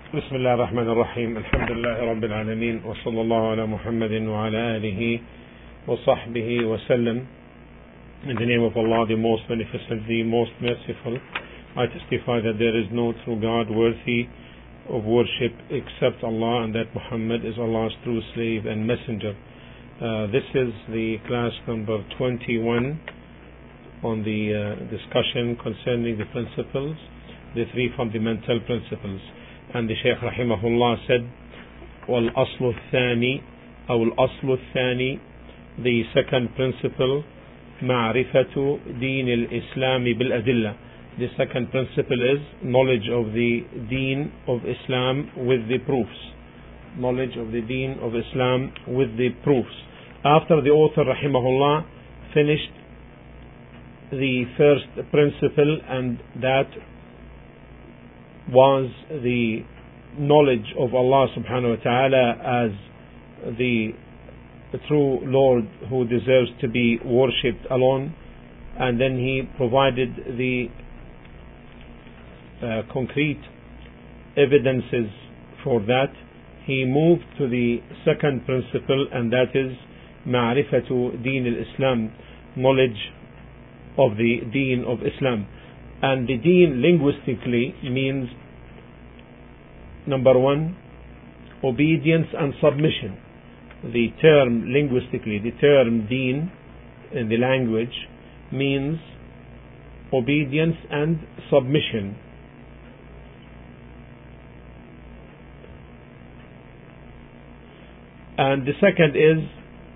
بسم الله الرحمن الرحيم الحمد لله رب العالمين وصلى الله على محمد وعلى آله وصحبه وسلم. In the name of Allah, the most beneficent, the most merciful, I testify that there is no true God worthy of worship except Allah, and that Muhammad is Allah's true slave and messenger. This is the class number 21 on the discussion concerning the principles, the three fundamental principles. And the Shaykh rahimahullah said, وَالْأَصْلُ الثَّانِي أو الْأَصْلُ الثَّانِي, the second principle, مَعْرِفَةُ دِينِ الْإِسْلَامِ بِالْأَدِلَّةِ. The second principle is knowledge of the deen of Islam with the proofs. Knowledge of the deen of Islam with the proofs. After the author rahimahullah finished the first principle, and that was the knowledge of Allah subhanahu wa ta'ala as the true Lord who deserves to be worshipped alone, and then he provided the concrete evidences for that. He moved to the second principle, and that is ma'rifatu deen al-Islam, knowledge of the deen of Islam. And the deen linguistically means, number one, obedience and submission. The term linguistically, the term deen in the language means obedience and submission. And the second is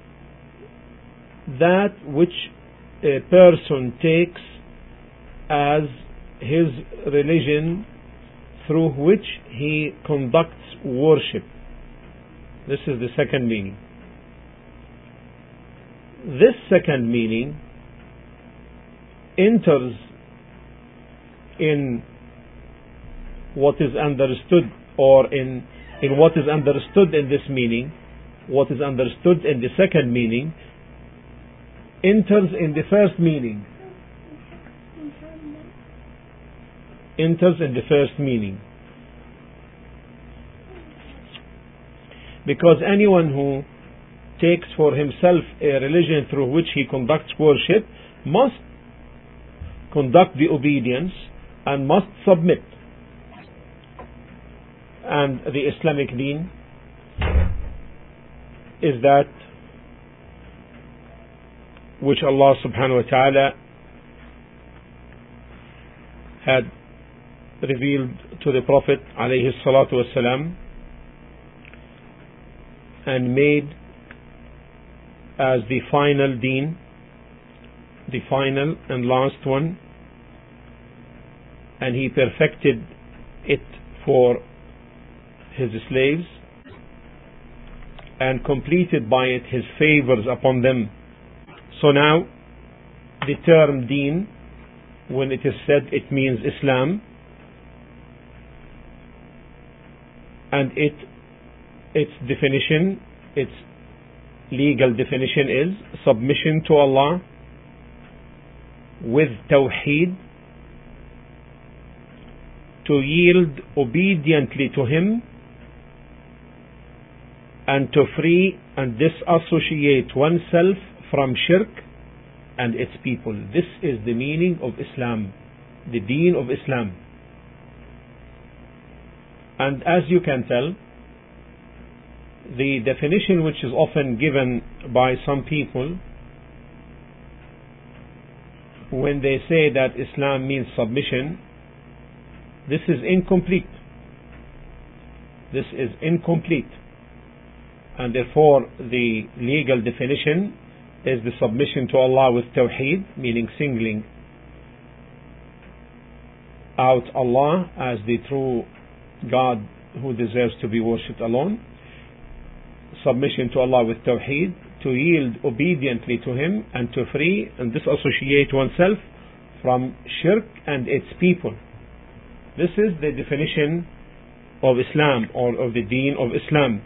that which a person takes as his religion through which he conducts worship. This is the second meaning. This second meaning enters in what is understood, or in what is understood in this meaning. What is understood in the second meaning enters in the first meaning. Enters in the first meaning. Because anyone who takes for himself a religion through which he conducts worship must conduct the obedience and must submit. And the Islamic deen is that which Allah subhanahu wa ta'ala had revealed to the Prophet alayhi salatu wasalam and made as the final deen, the final and last one, and he perfected it for his slaves and completed by it his favors upon them. So now the term deen, when it is said, it means Islam, and its definition, its legal definition is submission to Allah with tawheed, to yield obediently to Him, and to free and disassociate oneself from shirk and its people. This is the meaning of Islam, the deen of Islam. And as you can tell, the definition which is often given by some people when they say that Islam means submission, this is incomplete. This is incomplete. And therefore the legal definition is the submission to Allah with tawheed, meaning singling out Allah as the true God who deserves to be worshipped alone. Submission to Allah with tawheed, to yield obediently to Him, and to free and disassociate oneself from shirk and its people. This is the definition of Islam, or of the deen of Islam.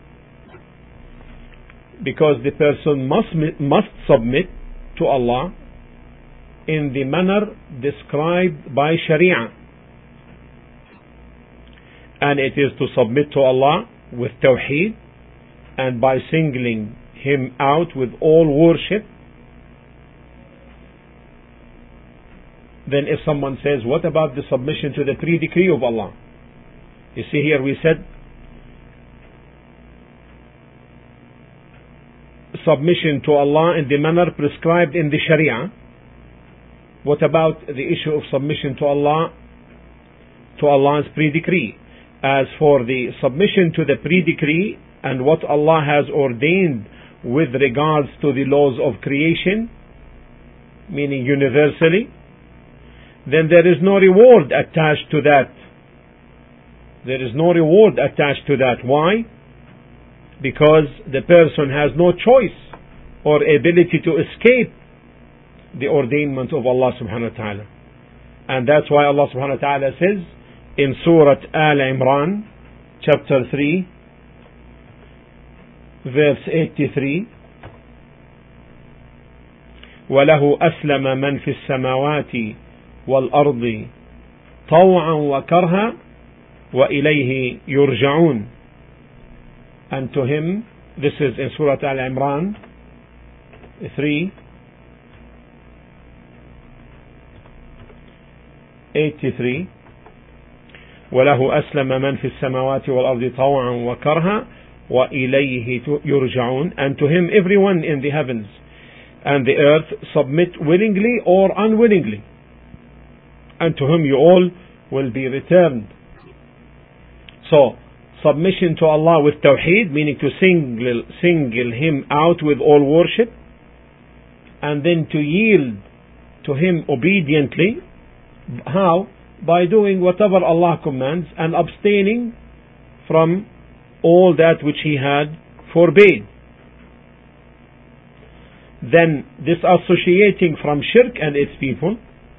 Because the person must submit to Allah in the manner described by Sharia. and it is to submit to Allah with Tawheed and by singling Him out with all worship. Then if someone says, what about the submission to the pre-decree of Allah? You see here we said submission to Allah in the manner prescribed in the Sharia. What about the issue of submission to Allah, to Allah's pre-decree? As for the submission to the pre-decree and what Allah has ordained with regards to the laws of creation, meaning universally, then there is no reward attached to that. There is no reward attached to that. Why? Because the person has no choice or ability to escape the ordainment of Allah subhanahu wa ta'ala. And that's why Allah subhanahu wa ta'ala says in Surah Al Imran, chapter 3, verse 83, وَلَهُ أَسْلَمَ مَنْ فِي السَّمَاوَاتِ وَالْأَرْضِ طَوْعًا وَكَرْهًا وَإِلَيْهِ يُرْجَعُونَ. And to Him, this is in Surah Al Imran 3:83, وَلَهُ أَسْلَمَ مَنْ فِي السَّمَاوَاتِ وَالْأَرْضِ طَوْعًا وَكَرْهًا وَإِلَيْهِ يُرْجَعُونَ. And to Him everyone in the heavens and the earth submit willingly or unwillingly, and to Him you all will be returned. So submission to Allah with Tawheed, meaning to single Him out with all worship, and then to yield to Him obediently. How? By doing whatever Allah commands and abstaining from all that which He had forbade. Then disassociating from shirk and its people,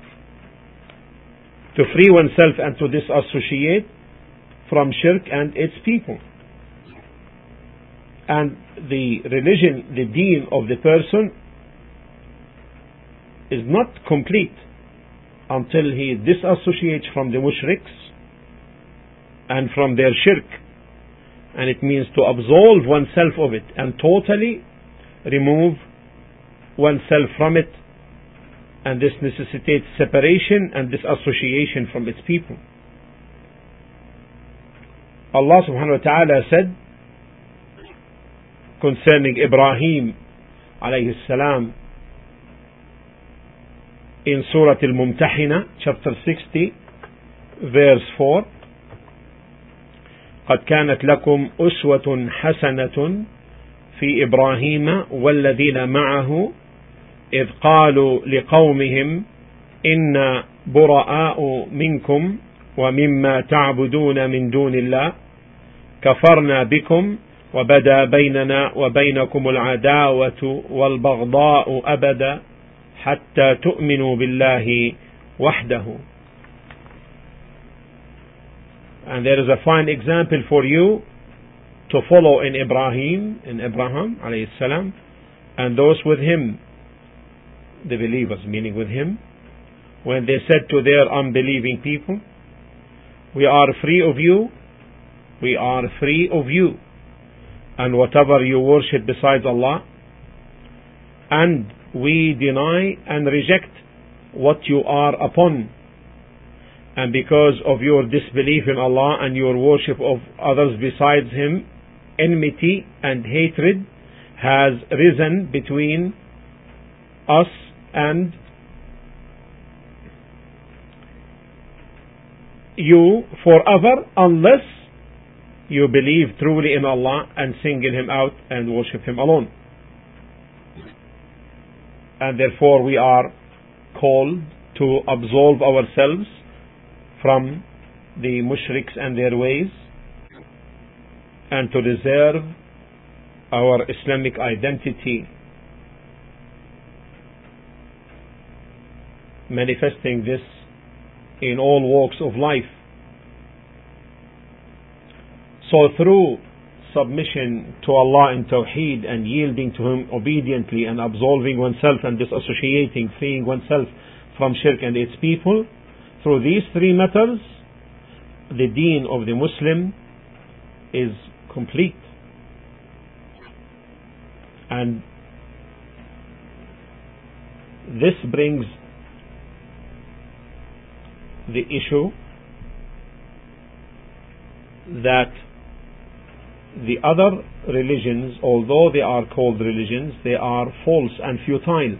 to free oneself and to disassociate from shirk and its people. And the religion, the deen of the person is not complete until he disassociates from the mushriks and from their shirk. And it means to absolve oneself of it and totally remove oneself from it. And this necessitates separation and disassociation from its people. Allah subhanahu wa ta'ala said concerning Ibrahim alayhi salam in Surah Al-Mumtahina, chapter 60, verse 4, قد كانت لكم أسوة حسنة في إبراهيم والذين معه إذ قالوا لقومهم إنا براء منكم ومما تعبدون من دون الله كفرنا بكم وبدا بيننا وبينكم العداوة والبغضاء أبدا حتى تؤمنوا بالله وحده. And there is a fine example for you to follow in Abraham alayhi salam, and those with him, the believers, meaning with him, when they said to their unbelieving people, we are free of you, we are free of you, and whatever you worship besides Allah, and we deny and reject what you are upon. And because of your disbelief in Allah and your worship of others besides Him, enmity and hatred has risen between us and you forever, unless you believe truly in Allah and single Him out and worship Him alone. And therefore we are called to absolve ourselves from the mushriks and their ways, and to reserve our Islamic identity, manifesting this in all walks of life. So through submission to Allah in Tawheed and yielding to Him obediently and absolving oneself and disassociating, freeing oneself from shirk and its people, through these three methods, the deen of the Muslim is complete. And this brings the issue that the other religions, although they are called religions, they are false and futile.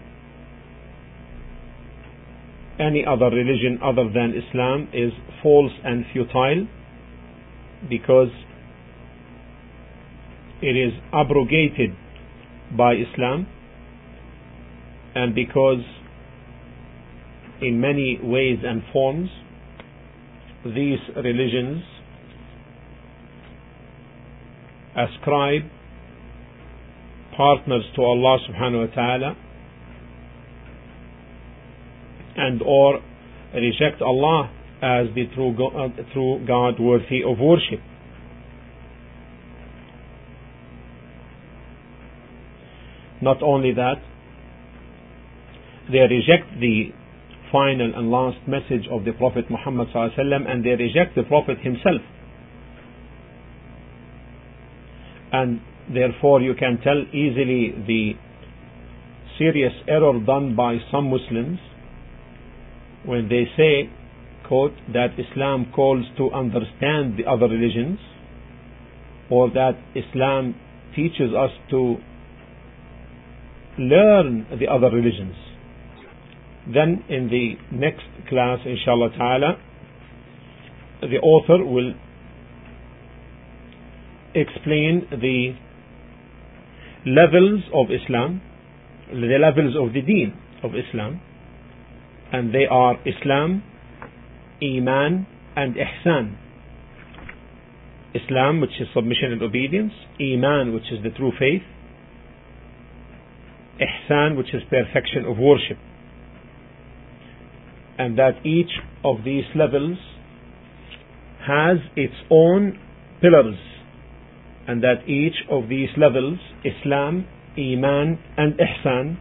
Any other religion other than Islam is false and futile because it is abrogated by Islam, and because in many ways and forms these religions ascribe partners to Allah subhanahu wa ta'ala and or reject Allah as the true God worthy of worship. Not only that, they reject the final and last message of the Prophet Muhammad sallallahu alaihi wasallam, and they reject the Prophet himself. And therefore you can tell easily the serious error done by some Muslims when they say, quote, that Islam calls to understand the other religions, or that Islam teaches us to learn the other religions. Then in the next class, inshallah ta'ala, the author will explain the levels of Islam, the levels of the deen of Islam, and they are Islam, Iman, and Ihsan. Islam, which is submission and obedience; Iman, which is the true faith; Ihsan, which is perfection of worship. And that each of these levels has its own pillars, and that each of these levels, Islam, Iman, and Ihsan,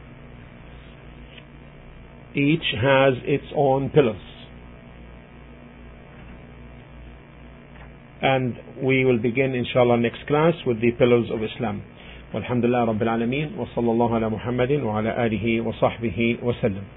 each has its own pillars. And we will begin inshallah next class with the pillars of Islam. Walhamdulillah Rabbil Alameen, wa sallallahu ala Muhammadin wa ala alihi wa sahbihi wa sallam.